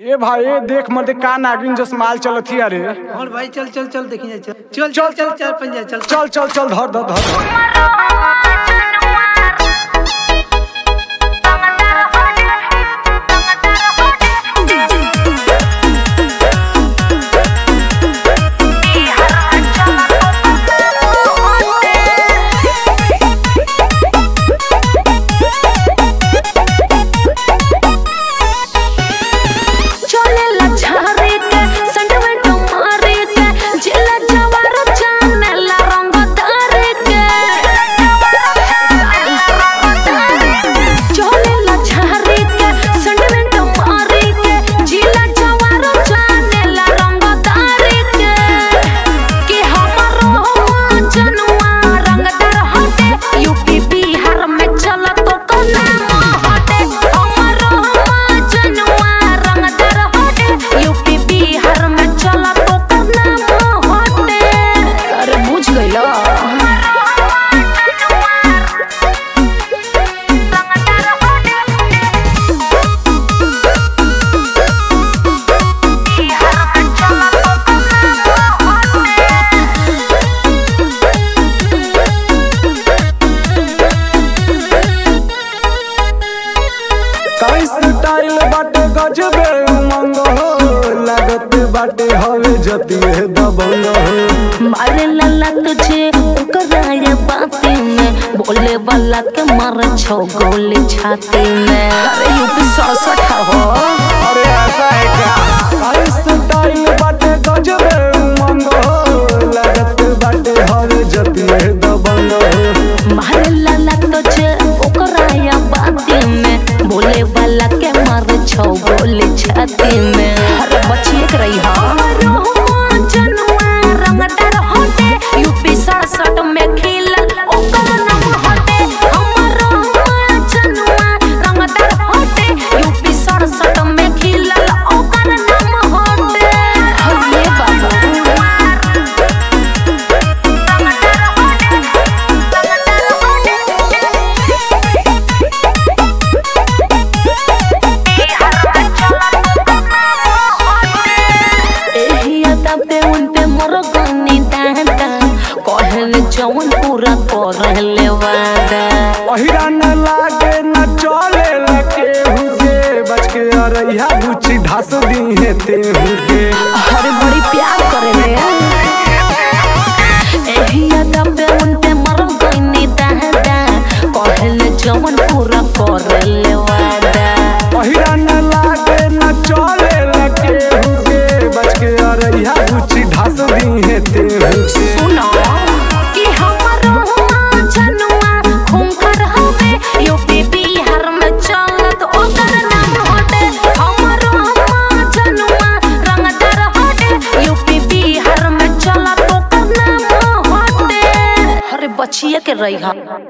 ए भाई देख मत का नागिन जस माल चलत ही अरे। और भाई चल चल चल देखिए चल चल चल चल चल पंजा चल चल चल चल धर धर धर स्टाइल बाटे गजबे उमंग हो लागत बाटे हवे जतिए दबंग हो मारे लाला तुझे ओकराया बाती में बोले वाला के मारे छो गोली छाती में। अरे यूपी 67 हो। अरे ऐसा है क्या? स्टाइल बाटे गजबे उमंग हो लागत बाटे हवे जतिए दबंग हो मारे लाला तुझे ओकराया बाती में बोले वाला के मारे छो गोली छाती में। अरे बचिए के रही हा जनुआ रंगदार होते यूपी 67 में खिलल ओकर नाम होते हमरो जनुआ रंगदार होते यूपी 67 में खिलल ओकर नाम होते। हरे बाबा जवन पूरा कर रहले वादा अहिरा न लागे न चले लके हुगे बच के अरैया बुची ढास दी है ते हुगे। अरे बड़ी प्यार करेले एही याद पे उनते मर गईनी दादा कहले जवन पूरा कर रहले वादा अहिरा न लागे न चले लके हुगे बच के अरैया बुची ढास दी है ते हुगे। सुनो बचिए के रही।